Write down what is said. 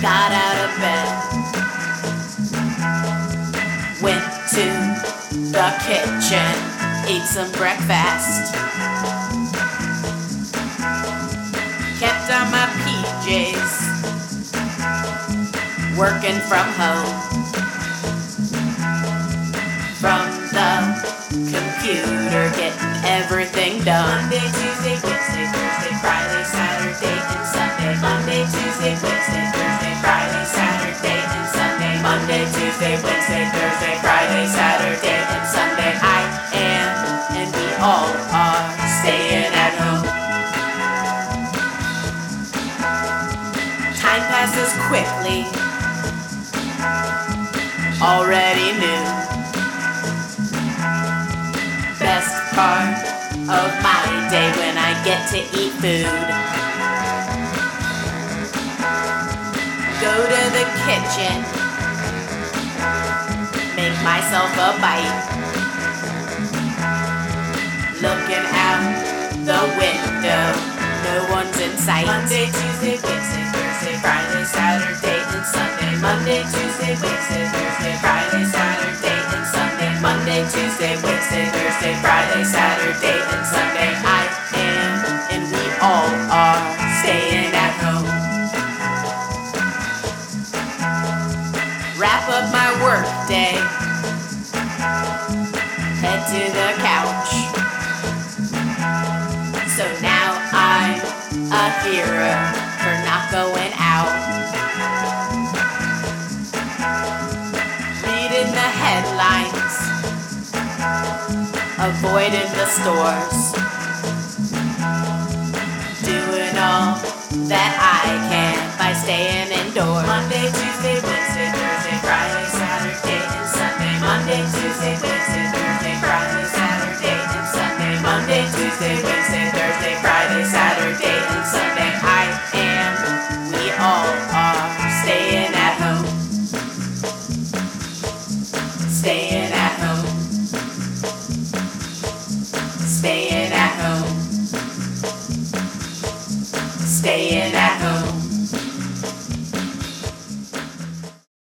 Got out of bed, went to the kitchen, ate some breakfast, kept on my PJs, working from home, from the computer, getting everything done. Monday, Tuesday, Wednesday, Thursday, Friday, Saturday, and Sunday. Monday, Tuesday, Wednesday, Thursday, Friday, Saturday, and Sunday. Monday, Tuesday, Wednesday, Thursday, Friday, Saturday, and Sunday. I am, and we all are, staying at home. Time passes quickly, already noon. Best part of my day when I get to eat food. Go to the kitchen, make myself a bite. Looking out the window, no one's in sight. Monday, Tuesday, Wednesday, Thursday, Friday, Saturday, and Sunday. Monday, Tuesday, Wednesday, Thursday, Friday, Saturday, and Sunday. Monday, Tuesday, Wednesday, Thursday, Friday, Saturday, and Sunday. I am, and we all are, staying at home. Wrap up my work day, head to the couch. So now I'm a hero for not going out. Reading the headlines, avoiding the stores, doing all that I can by staying indoors. Monday, Tuesday, Wednesday, Thursday, Friday, Saturday, and Sunday. Monday, Tuesday, Wednesday, Thursday, Friday, Saturday, and Sunday. Monday, Tuesday, Wednesday, Thursday, Friday, Saturday, and Sunday. I am, we all are, staying at home. Staying at home. Staying at home. Staying at home.